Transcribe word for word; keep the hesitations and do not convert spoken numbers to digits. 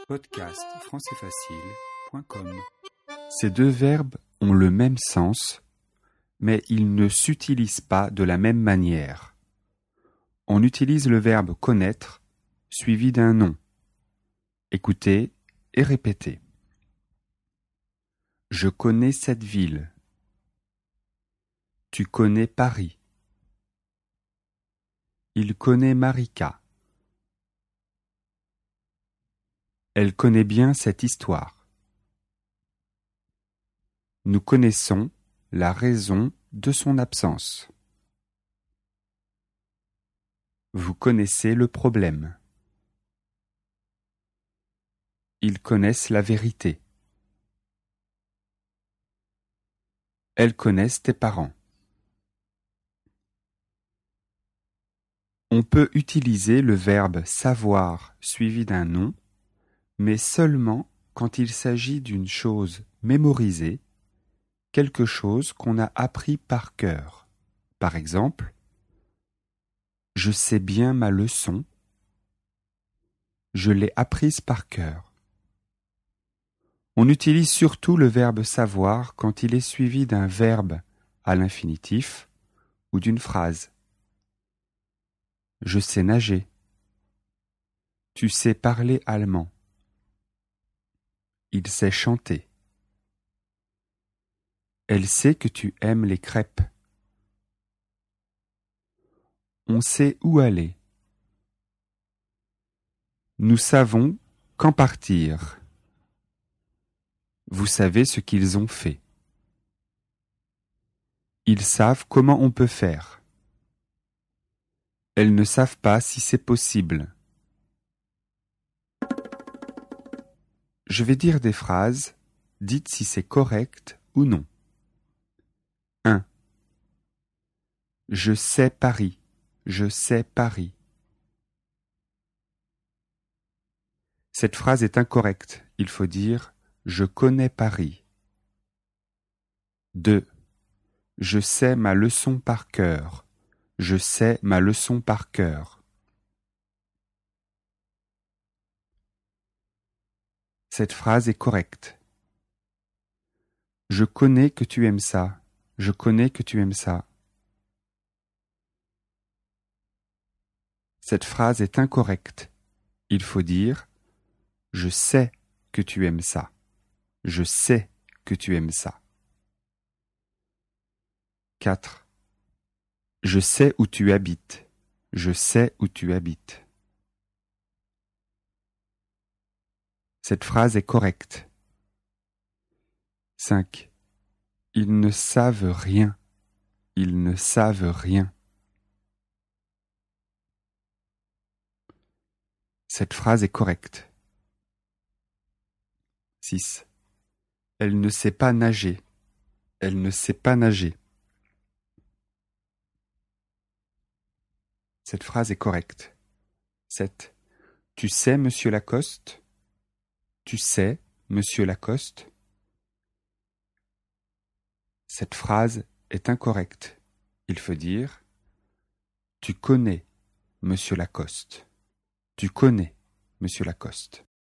podcast français facile point com. Ces deux verbes ont le même sens, mais ils ne s'utilisent pas de la même manière. On utilise le verbe connaître suivi d'un nom. Écoutez et répétez. Je connais cette ville. Tu connais Paris. Il connaît Marika. Elle connaît bien cette histoire. Nous connaissons la raison de son absence. Vous connaissez le problème. Ils connaissent la vérité. Elles connaissent tes parents. On peut utiliser le verbe savoir suivi d'un nom, mais seulement quand il s'agit d'une chose mémorisée, quelque chose qu'on a appris par cœur. Par exemple, je sais bien ma leçon, je l'ai apprise par cœur. On utilise surtout le verbe savoir quand il est suivi d'un verbe à l'infinitif ou d'une phrase. Je sais nager. Tu sais parler allemand. Il sait chanter. Elle sait que tu aimes les crêpes. On sait où aller. Nous savons quand partir. Vous savez ce qu'ils ont fait. Ils savent comment on peut faire. Elles ne savent pas si c'est possible. Je vais dire des phrases, dites si c'est correct ou non. un. Je sais Paris. Je sais Paris. Cette phrase est incorrecte. Il faut dire je connais Paris. deux. Je sais ma leçon par cœur. Je sais ma leçon par cœur. Cette phrase est correcte. Je connais que tu aimes ça. Je connais que tu aimes ça. Cette phrase est incorrecte. Il faut dire je sais que tu aimes ça. Je sais que tu aimes ça. quatre. Je sais où tu habites. Je sais où tu habites. Cette phrase est correcte. cinq. Ils ne savent rien. Ils ne savent rien. Cette phrase est correcte. six. Elle ne sait pas nager. Elle ne sait pas nager. Cette phrase est correcte. sept. Tu sais, monsieur Lacoste? Tu sais, monsieur Lacoste? Cette phrase est incorrecte. Il faut dire tu connais, monsieur Lacoste. Tu connais, monsieur Lacoste.